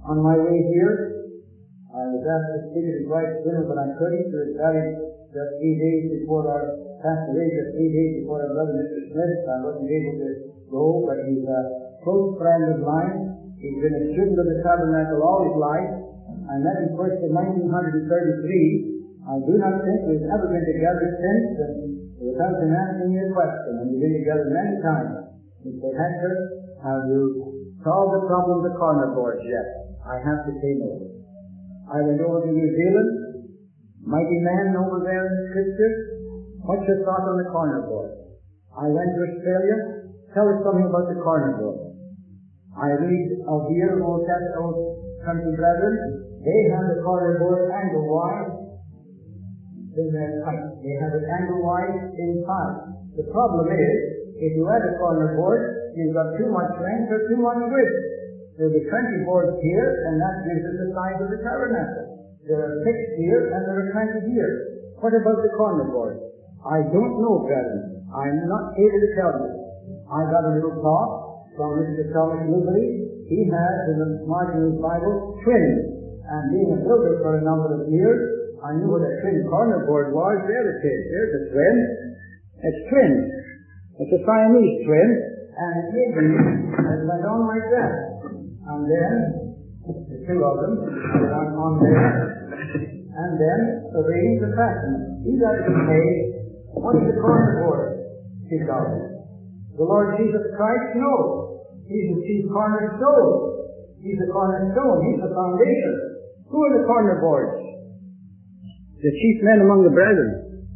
On my way here, I was asked to speak at his wife's dinner, but I couldn't. It was married just three days before our passed away, just three days before our brother Mister Smith. I wasn't able to go, but he's a close friend of mine. He's been a student of the Tabernacle all his life. I met him first in nineteen thirty-three. I do not think we've ever been together since, and without him asking me a question, and we've been together many times. He said, Hector, have you solved the problem of the corner boards yet? I have to say no. I went over to New Zealand, mighty man over there in the Scripture. What's your thought on the corner board? I went to Australia. Tell us something about the corner board. I read of here, old Testament country brethren, they have the corner board angle-wise in their height. They have it angle-wise inside. The problem is, if you add a corner board, you've got too much length or too much width. There'll be twenty boards here, and that gives us the size of the tabernacle. There are six here, and there are twenty here. What about the corner board? I don't know, brethren. I'm not able to tell you. I got a little talk from Mister Thomas Newbury. He has, in the margin of his Bible, twins. And being a builder for a number of years, I knew what a twin corner board was. There it is. There's a twin. It's twin. It's a Siamese twin. And it it went on like that. And then, the two of them went on, on there. And then, arranged the fastening. He got to say, what's the corner board? He got it. The Lord Jesus Christ knows. He's the chief cornerstone. He's the cornerstone. He's the foundation. Who are the corner boards? The chief men among the brethren.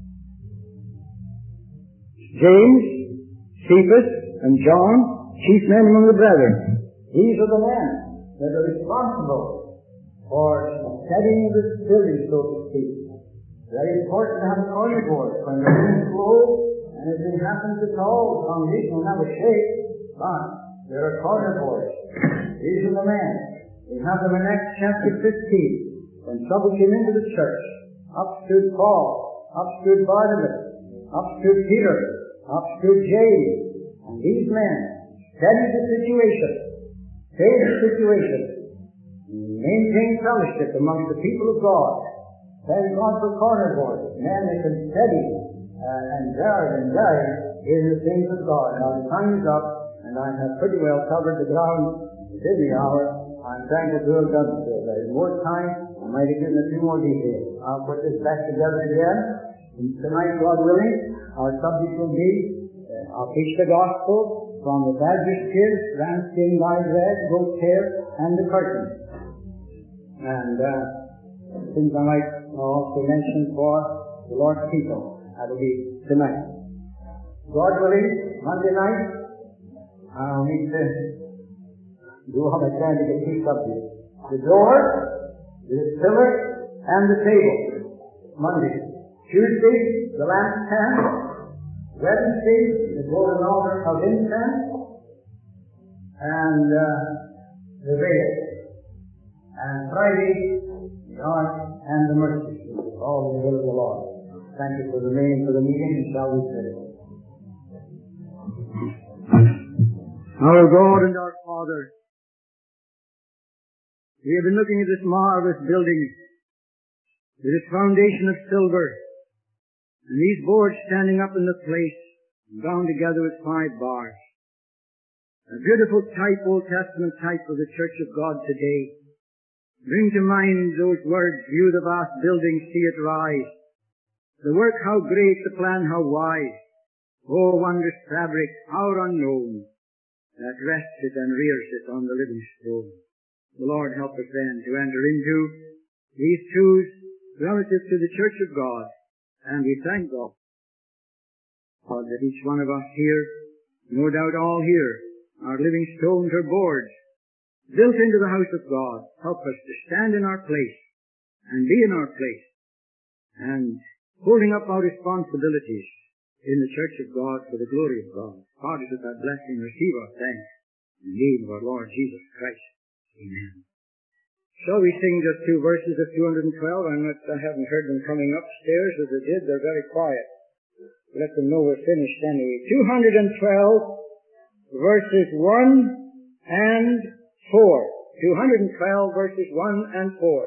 James, Cephas, and John, chief men among the brethren. These are the men that are responsible for setting this building, so to speak. Very important to have a corner board. When the winds blow, and if it happens at all, the foundation will never shake, but there are corner boards. These are the men. We have them in Acts chapter fifteen. When trouble came into the church, up stood Paul, up stood Barnabas, up stood Peter, up stood James, and these men steadied the situation, saved the situation, maintained fellowship amongst the people of God. Thank God for corner boards, men that can steady uh, and guard and guide in the things of God. Now the time is up, and I have pretty well covered the ground within the hour. I'm thankful to have done so. There is more time. I might have given a few more details. I'll put this back together again. And tonight, God willing, our subject will be, uh, I'll preach the gospel from the badger skin, ram skin, live red, goat hair, and the curtain. And uh, things I might also mention for the Lord's people. That'll be tonight. God willing, Monday night, I'll need to do all I can to get two subjects. The door, the pillar, and the table. Monday. Tuesday, the lampstand. Wednesday, the golden altar of incense. And uh, the veil. And Friday, the ark and the mercy seat. All in the will of the Lord. Thank you for remaining for the meeting, and shall we pray. Our God and our Father, we have been looking at this marvelous building with its foundation of silver, and these boards standing up in the place, bound together with five bars. A beautiful type, Old Testament type of the Church of God today. Bring to mind those words, view the vast building, see it rise. The work how great, the plan how wise. Oh, wondrous fabric, hour unknown, that rests it and rears it on the living stone. The Lord help us then to enter into these truths relative to the Church of God. And we thank God, God that each one of us here, no doubt all here, are living stones or boards, built into the house of God. Help us to stand in our place and be in our place and holding up our responsibilities in the Church of God for the glory of God. Father, with that blessing, receive our thanks in the name of our Lord Jesus Christ. Amen. Shall we sing just two verses of two hundred twelve? I'm not, I haven't heard them coming upstairs. As they did, they're very quiet. Let them know we're finished anyway. two hundred twelve, verses one and four. two hundred twelve verses one and four.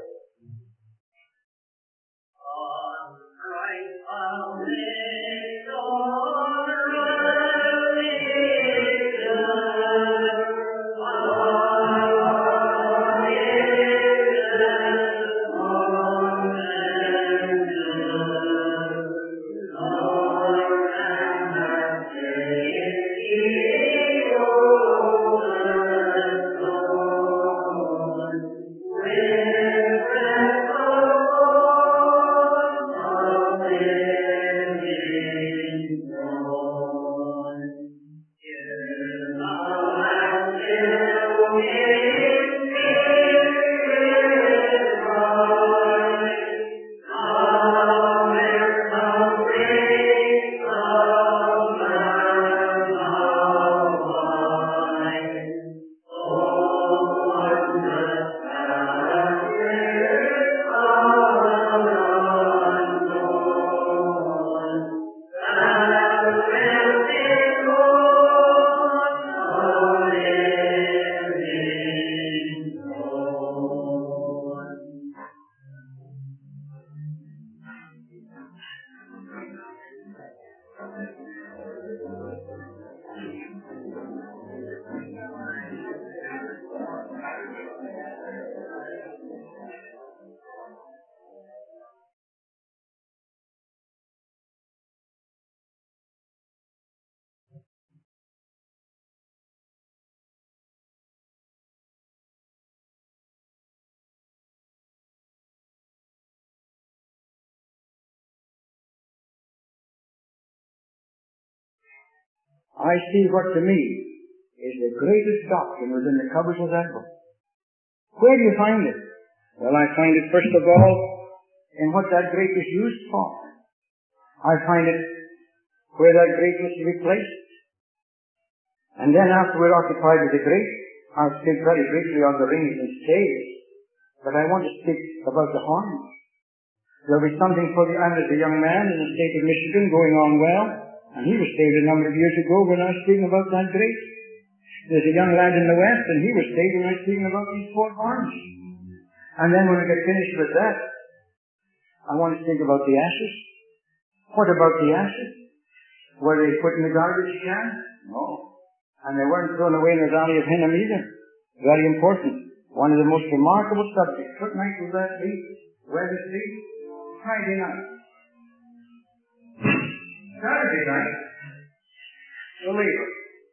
I see what to me is the greatest doctrine within the covers of that book. Where do you find it? Well, I find it first of all in what that grape is used for. I find it where that grape is to be placed. And then after we're occupied with the grape, I'll speak very briefly on the rings and staves. But I want to speak about the horns. There'll be something for the, I was a young man in the state of Michigan going on well. And he was saved a number of years ago when I was speaking about that grape. There's a young lad in the West, and he was saved when I was speaking about these four horns. And then when we get finished with that, I want to think about the ashes. What about the ashes? Were they put in the garbage can? No. And they weren't thrown away in the Valley of Hinnom either. Very important. One of the most remarkable subjects. What night will that be? Wednesday? Friday night. Saturday night, the labor.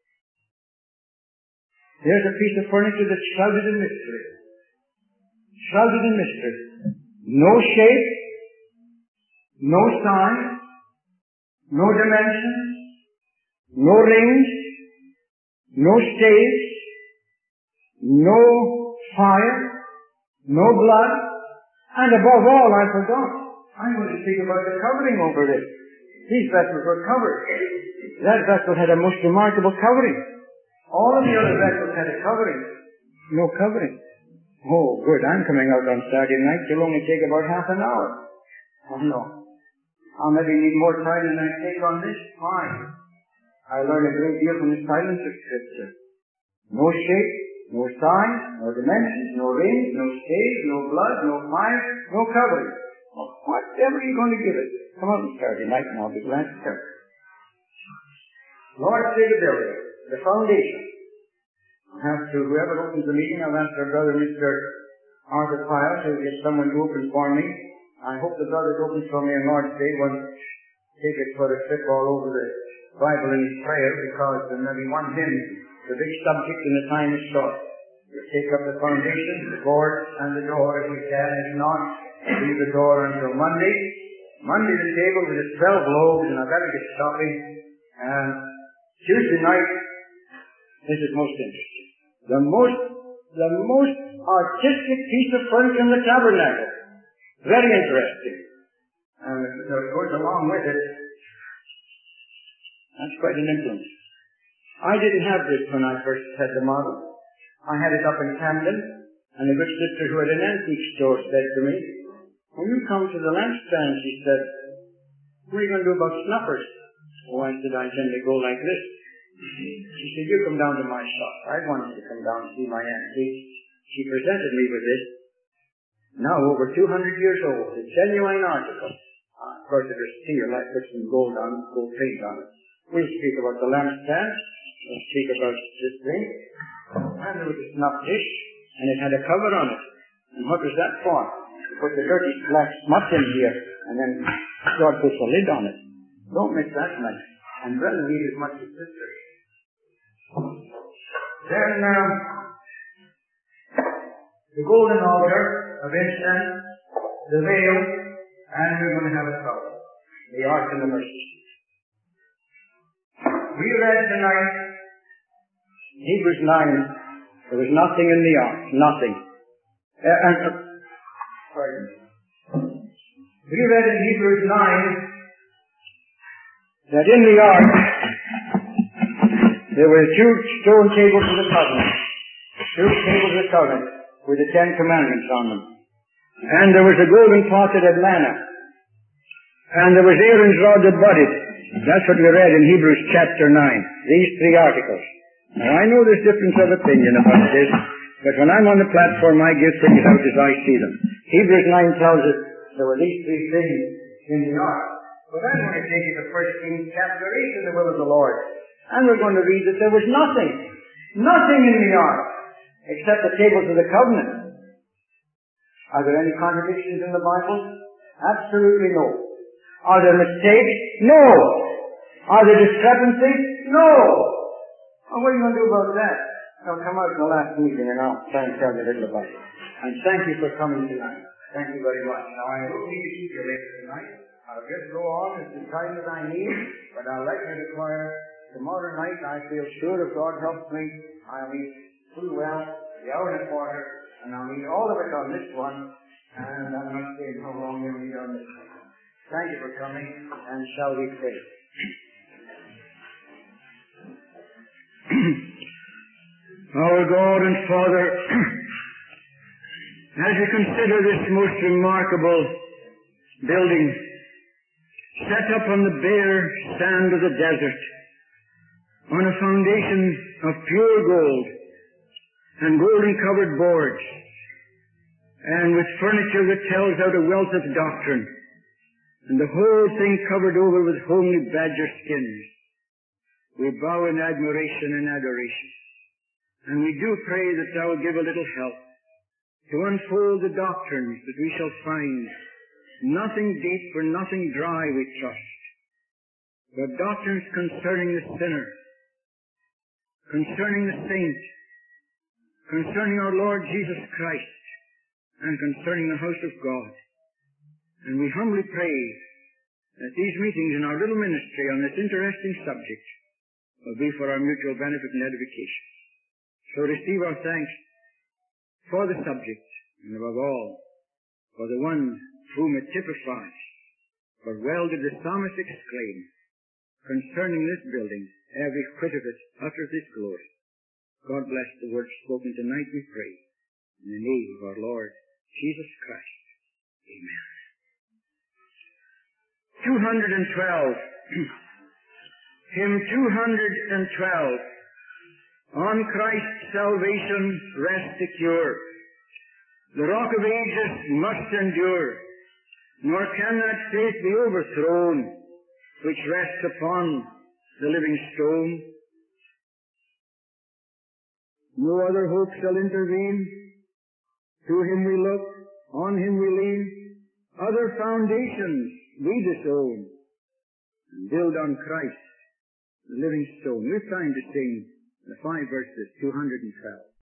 There's a piece of furniture that's shrouded in mystery. Shrouded in mystery. No shape, no sign, no dimensions, no rings, no staves, no fire, no blood, and above all, I forgot. I'm going to speak about the covering over this. These vessels were covered. That vessel had a most remarkable covering. All of the other vessels had a covering. No covering. Oh, good. I'm coming out on Saturday night. It'll only take about half an hour. Oh, no. I'll maybe need more time than I take on this. Fine. I learn a great deal from the silence of Scripture. No shape, no sign, no dimensions, no rings, no staves, no blood, no fire, no covering. Oh, whatever are you going to give it? Come on Saturday night and I'll be glad to tell you. Lord, say the building, the foundation. I'll have to, whoever opens the meeting, I'll ask our brother, Mister Arthur Pyle, to get someone to open for me. I hope the brother opens for me on Lord's Day won't take it for a trip all over the Bible in his prayer, because there may be one hymn, the big subject, and the time is short. We'll take up the foundation, the board, and the door if we can. If not, leave the door until Monday. Monday the table with its twelve loaves, and I've got to get stopping. And Tuesday night, this is most interesting. The most, the most artistic piece of furniture in the tabernacle. Very interesting. And it goes along with it. That's quite an influence. I didn't have this when I first had the model. I had it up in Camden, and a good sister who had an antique store said to me, when you come to the lampstand, she said, what are you going to do about snuffers? Oh, I said, I generally go like this. She said, you come down to my shop. I want you to come down and see my antiques. She presented me with this, now over two hundred years old, a genuine article. Uh, of course, there's steel, like put some gold on it, gold paint on it. We'll speak about the lampstand. We'll speak about this thing. And there was a snuff dish, and it had a cover on it. And what was that for? To put the dirty black smut in here, and then God puts a lid on it. Don't mix that much. And brethren need as much as sisters. Then, um, the golden altar of incense, the veil, and we're going to have a trouble. The ark and the mercy seat. We read tonight, Hebrews nine, there was nothing in the ark, nothing. Uh, and, uh, pardon. We read in Hebrews nine that in the ark there were two stone tables of the covenant, two tables of the covenant with the Ten Commandments on them. And there was a golden pot that had manna. And there was Aaron's rod that budded. That's what we read in Hebrews chapter nine. These three articles. Now I know there's difference of opinion about this, but when I'm on the platform I give things out as I see them. Hebrews nine tells us there were these three things in the ark. But I'm going to take you to First Kings chapter eight in the will of the Lord. And we're going to read that there was nothing, nothing in the ark, except the tables of the covenant. Are there any contradictions in the Bible? Absolutely no. Are there mistakes? No. Are there discrepancies? No. Well, what are you going to do about that? I'll come out in the last meeting and I'll try and tell you a little about it. And thank you for coming tonight. Thank you very much. Now, I don't need to keep you later tonight. I'll just go on as the time as I need, but I'll let you declare tomorrow night. I feel sure if God helps me, I'll meet full well the hour and a quarter, and I'll meet all of it on this one, and I'm not saying how long we'll meet on this one. Thank you for coming, and shall we pray? Our God and Father, as we consider this most remarkable building, set up on the bare sand of the desert, on a foundation of pure gold, and golden-covered boards, and with furniture that tells out a wealth of doctrine, and the whole thing covered over with homely badger skins, we bow in admiration and adoration. And we do pray that Thou will give a little help to unfold the doctrines that we shall find. Nothing deep or nothing dry, we trust, but doctrines concerning the sinner, concerning the saint, concerning our Lord Jesus Christ, and concerning the house of God. And we humbly pray that these meetings in our little ministry on this interesting subject will be for our mutual benefit and edification. So receive our thanks for the subject, and above all, for the one whom it typifies. For well did the psalmist exclaim, concerning this building, every whit of it uttereth its glory. God bless the words spoken tonight, we pray, in the name of our Lord Jesus Christ. Amen. two hundred twelve. Hymn two hundred twelve. On Christ's salvation rest secure. The rock of ages must endure, nor can that faith be overthrown, which rests upon the living stone. No other hope shall intervene. To Him we look, on Him we lean. Other foundations we disown, and build on Christ, the living stone. We're trying to sing the five verses, two hundred twelve.